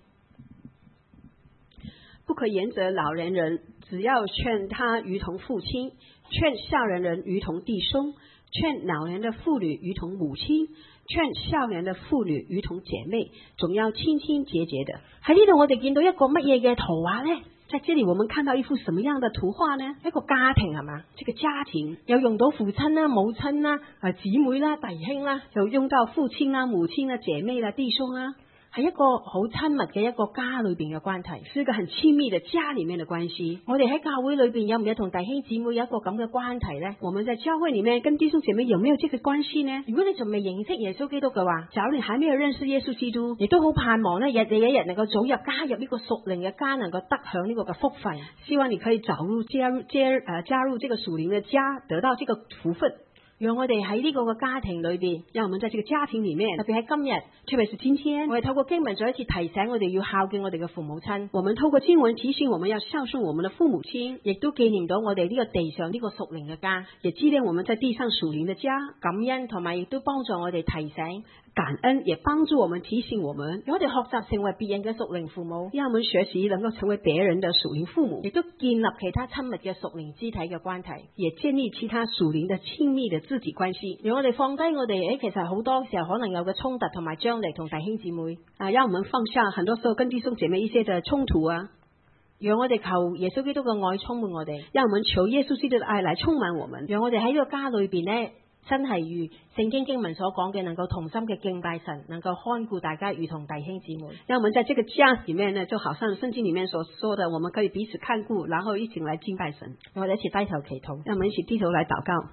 不可嚴責老年人，只要勸他如同父親；勸少年人如同弟兄；勸老年的婦女如同母親。勸少年的婦女如同姐妹，總要清清潔潔的。 喺呢度我哋見到一個乜嘢嘅圖畫呢？ 在這裏我們看到一幅什麼樣的圖畫呢？ 一個家庭係嘛？ 這個家庭有用到父親啦、母親啦、啊姊妹啦、弟兄啦， 有用到父親啦、母親啦、姐妹啦、弟兄啦。 係一個好親密嘅一個家裏邊嘅關係， 是一個很親密的家裡面的關係。 我哋喺教會裏邊有唔有同弟兄姊妹有一個咁嘅關係呢？ 我們在教會裡面跟弟兄姐妹有沒有這個關係呢？ 如果你仲未認識耶穌基督嘅話， 假如你還沒有認識耶穌基督， 亦都好盼望呢，日日一日能夠早日加入呢個屬靈嘅家，能夠得享呢個嘅福分。 希望你可以早入加入加誒加入這個屬靈嘅家，得到這個福分。 讓我哋喺呢個嘅家庭裏邊， 讓我們在這個家庭裡面， 特別喺今日， 特別是今天， 我哋透過經文再一次提醒我哋要孝敬我哋嘅父母親。 我們透過經文提醒我們要孝順我們的父母親， 亦都紀念到我哋呢個地上呢個屬靈嘅家， 也紀念我們在地上屬靈的家。 感恩同埋亦都幫助我哋提醒。 感恩也幫助我們提醒我們， 讓我哋學習成為別人嘅屬靈父母， 讓我們學習能夠成為別人的屬靈父母， 亦都建立其他親密嘅屬靈肢體嘅關係， 也建立其他屬靈的親密的肢體關係。 讓我哋放低我哋誒，其實好多時候可能有嘅衝突同埋張力同弟兄姊妹啊，讓我們放下很多時候跟弟兄姐妹一些的衝突啊， 讓我哋求耶穌基督嘅愛充滿我哋， 讓我們求耶穌基督的愛來充滿我們， 讓我哋喺呢個家裏邊呢，真係如聖經經文所講嘅，能夠同心嘅敬拜神，能夠看顧大家，如同弟兄姊妹。 讓我們在這個家裏面呢，就好像聖經裏面所說的，我們可以彼此看顧，然後一起來敬拜神。 讓我哋一起低頭祈禱， 讓我們一起低頭來禱告。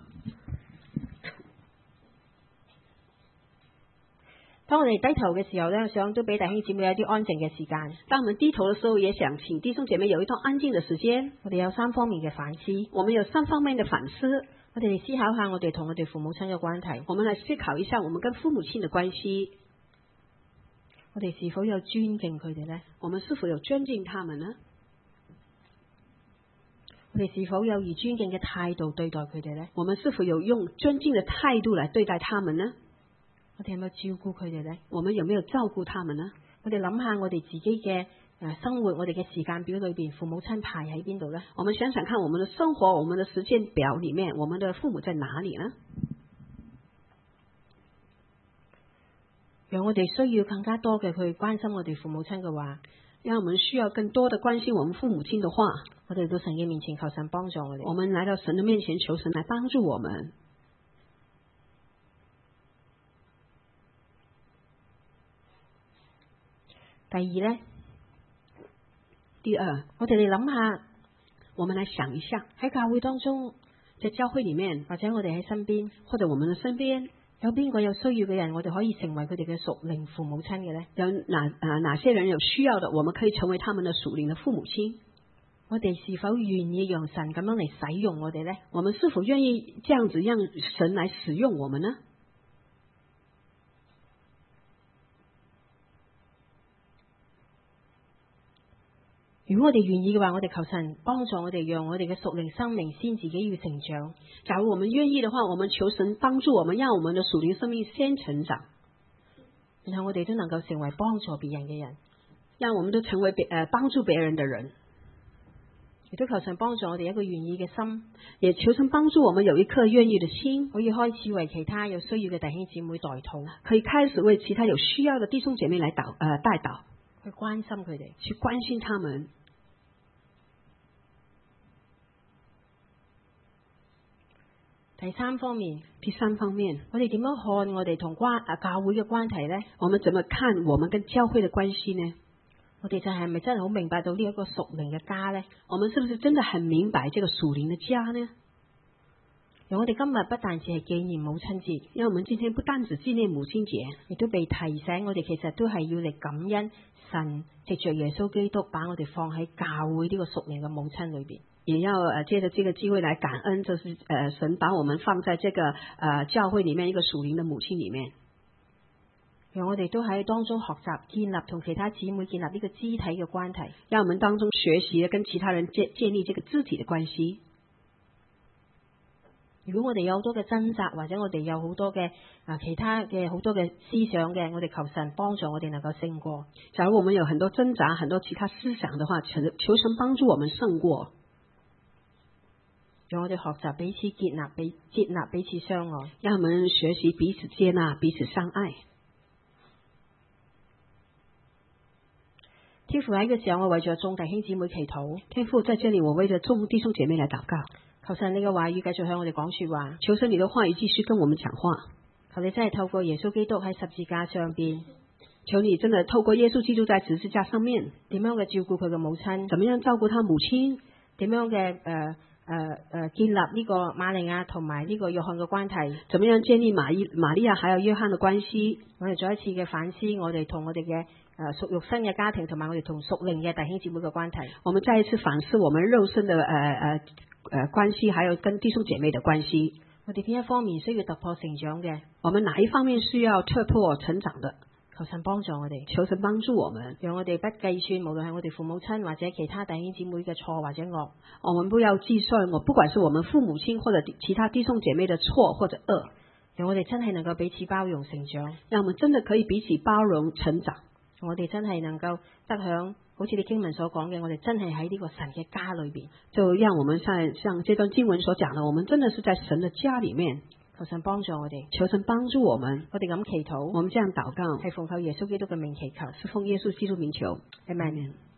當我哋低頭嘅時候呢，想都俾弟兄姊妹有啲安靜嘅時間。 當我們低頭嘅時候，也想請弟兄姐妹有一段安靜嘅時間。 我哋有三方面嘅反思， 我們有三方面嘅反思。 我哋嚟思考下我哋同我哋父母親嘅關係。 我們來思考一下我們跟父母親嘅關係。 我哋是否有尊敬佢哋呢？ 我們是否有尊敬他們呢？ 我哋是否有以尊敬嘅態度對待佢哋呢？ 我們是否有用尊敬嘅態度來對待他們呢？ 我哋有冇照顧佢哋呢？ 我們有沒有照顧他們呢？ 我哋諗下我哋自己嘅誒生活，我哋嘅時間表裏邊，父母親排喺邊度呢？ 我們想想看，我們的生活，我們的時間表裏面，我們的父母在哪裏呢？ 讓我哋需要更加多嘅去關心我哋父母親嘅話， 讓我們需要更多的關心我們父母親的話， 我哋到神嘅面前求神幫助我哋。 我們來到神的面前求神來幫助我們。 第二呢？ 第二， 我哋嚟諗下， 我們來想一下， 喺教會當中， 在教會裏面， 或者我哋喺身邊， 或者我們的身邊， 有邊個有需要嘅人，我哋可以成為佢哋嘅屬靈父母親嘅呢？ 有哪啊哪些人有需要的，我們可以成為他們的屬靈的父母親？ 我哋是否願意讓神咁樣嚟使用我哋呢？ 我們是否願意這樣子讓神來使用我們呢？ 如果我哋願意嘅話，我哋求神幫助我哋，讓我哋嘅屬靈生命先自己要成長。 假如我們願意的話，我們求神幫助我們，讓我們的屬靈生命先成長， 然後我哋都能夠成為幫助別人嘅人， 讓我們都成為別誒幫助別人的人。 亦都求神幫助我哋一個願意嘅心， 也求神幫助我們有一顆願意的心， 可以開始為其他有需要嘅弟兄姊妹代禱， 可以開始為其他有需要的弟兄姐妹來禱誒、呃、代禱， 去關心佢哋， 去關心他們。 第三方面， 第三方面， 我哋點樣看我哋同關啊教會嘅關係呢？ 我們怎麼看我們跟教會的關係呢？ 我哋就係咪真係好明白到呢一個屬靈嘅家呢？ 我們是不是真的很明白這個屬靈的家呢？ 讓我哋今日不但只係紀念母親節， 因為我們今天不單止紀念母親節， 亦都被提醒我哋其實都係要嚟感恩神藉着耶穌基督把我哋放喺教會呢個屬靈嘅母親裏邊。 也要呃借着這個機會來感恩，就是呃神把我們放在這個呃教會裏面一個屬靈的母親裏面， 讓我哋都喺當中學習建立同其他姊妹建立呢個肢體嘅關係， 讓我們當中學習跟其他人建建立這個肢體的關係。 如果我哋有好多嘅掙扎，或者我哋有好多嘅啊其他嘅好多嘅思想嘅，我哋求神幫助我哋能夠勝過。 假如我們有很多掙扎、很多其他思想的話，求求神幫助我們勝過。 讓我哋學習彼此接納，彼接納彼此相愛。 讓我們學習彼此接納，彼此相愛。 天父喺呢個時候，我為咗眾弟兄姊妹祈禱。 天父在這裏，我為咗眾弟兄姐妹來禱告。 求神你嘅話語繼續向我哋講說話。 求神你嘅話語繼續跟我們講話。 求你真係透過耶穌基督喺十字架上邊。 求你真的透過耶穌基督在十字架上面， 點樣嘅照顧佢嘅母親， 怎麼樣照顧他母親， 點樣嘅誒誒誒建立呢個瑪利亞同埋呢個約翰嘅關係， 怎麼樣建立瑪伊瑪利亞還有約翰嘅關係。 我哋再一次嘅反思，我哋同我哋嘅誒屬肉身嘅家庭，同埋我哋同屬靈嘅弟兄姊妹嘅關係。 我們再一次反思我們肉身嘅誒誒誒關係，還有跟弟兄姐妹嘅關係。 我哋邊一方面需要突破成長嘅？ 我們哪一方面需要突破成長的？ 求神幫助我哋， 求神幫助我們， 讓我哋不計算，無論係我哋父母親或者其他弟兄姊妹嘅錯或者惡， 我們不要計算我，不管是我們父母親或者其他弟兄姐妹的錯或者惡， 讓我哋真係能夠彼此包容成長， 讓我們真的可以彼此包容成長， 我哋真係能夠得享，好似你經文所講嘅，我哋真係喺呢個神嘅家裏邊， 就讓我們像像這段經文所講的，我們真的是在神的家裏面。 求神幫助我哋， 求神幫助我們， 我哋咁祈禱， 我們這樣禱告， 係奉靠耶穌基督嘅名祈求， 是奉耶穌基督名求， 阿們。